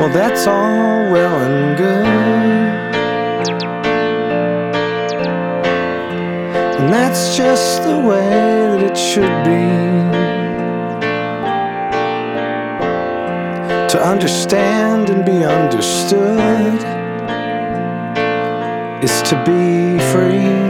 Well, that's all well and good, and that's just the way that it should be. To understand and be understood is to be free.